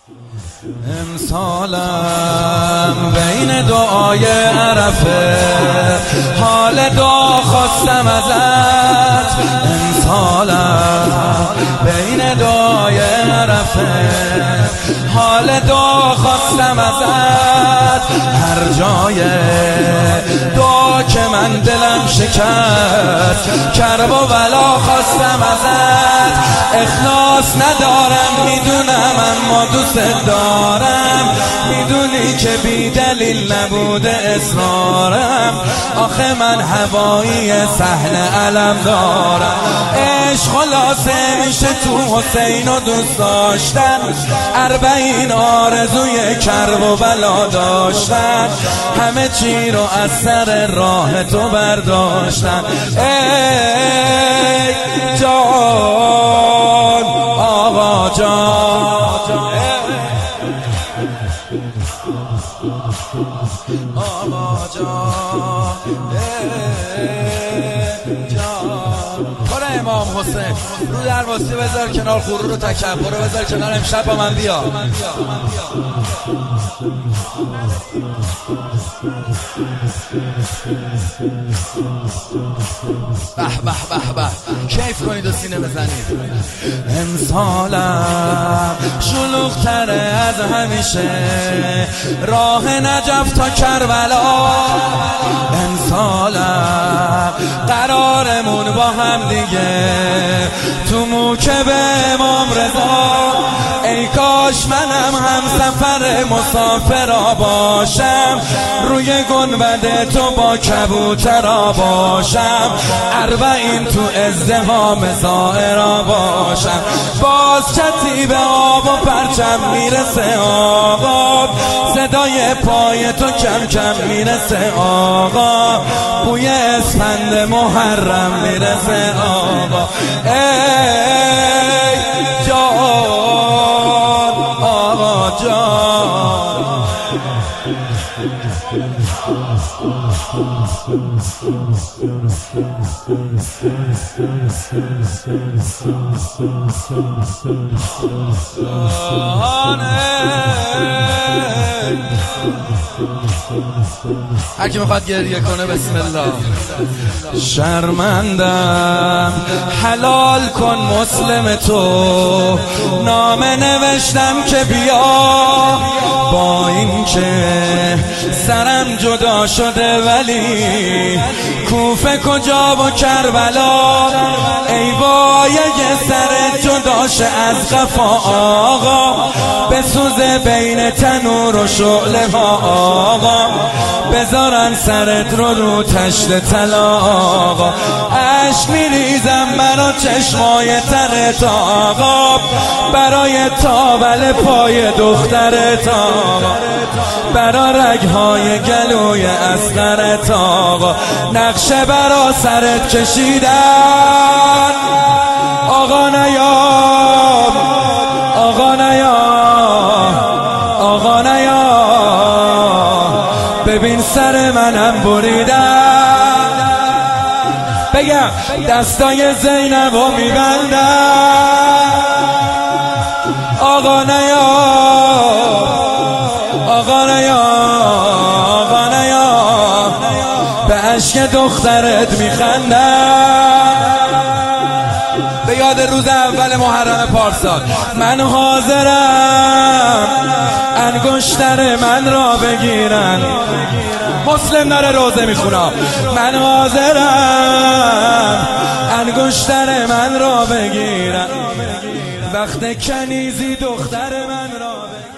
امسالم بین دعای عرفه حال دعا خواستم ازت. امسالم بین دعای عرفه حال دعا خواستم ازت. هر جای دعا که من دلم شکست کرب و بلا خواستم ازت. اخلاص ندارم میدونم اما دوست دارم، میدونی که بی دلیل نبوده اصرارم. آخه من هوایی صحن علم دارم. عشق خلاصه میشه تو حسین و دوست داشتن، 40 آرزوی کرب و بلا داشتن، همه چی رو از سر راه تو برداشتن. ای جان آقا جان، آقا جان، برو امام حسین رو درواسی بذار کنار، غرور و تکبر رو بذار کنار، امشب با من بیا. به به به به، کیف کنید و سینه بزنید. امسالم شلوغ‌تره از همیشه راه نجف تا کربلا. امسالم قرارمون با هم دیگه تو موکب امام رضا. ای کاش منم هم سفر مسافرا باشم، روی گنبد تو با کبوترا باشم، 40 تو ازدحام زائرا باشم. باز کتیب آب و پرچم میرسه آقا، صدای پای تو کم کم میرسه آقا، بوی اسفند محرم میرسه آقا. ای جان آقا جان، هر کی میخواد گریه کنه بسم الله. شرمندم حلال کن مسلم تو، نامه نوشتم که بیا، با این که سرم جدا شده ولی کوفه کجا و کربلا. ای وای اگه سرت جدا شه از قفا آقا، بسوزه بین تنور و شعله ها آقا، بذارن سرت رو تشت طلا آقا. عشق میریزم برا چشمای ترت آقا، برای تاول پای دخترت آقا، برا رگهای گلوی اصغرت آقا. نقشه برا سرت کشیدن آقا نیام، آقا نیام، آقا نیام، ببین سر منم بریدن. بگم دستای زینبو میبندن آقا نیام، آقا نیام، آقا نیام، به عشق دخترت میخندن. به یاد روز اول محرم پارسال من حاضرم انگشتر من را بگیرن. مسلم داره روزه میخونه. من حاضرم انگشتر من را بگیرن، وقت کنیزی دختر من را بگیرن.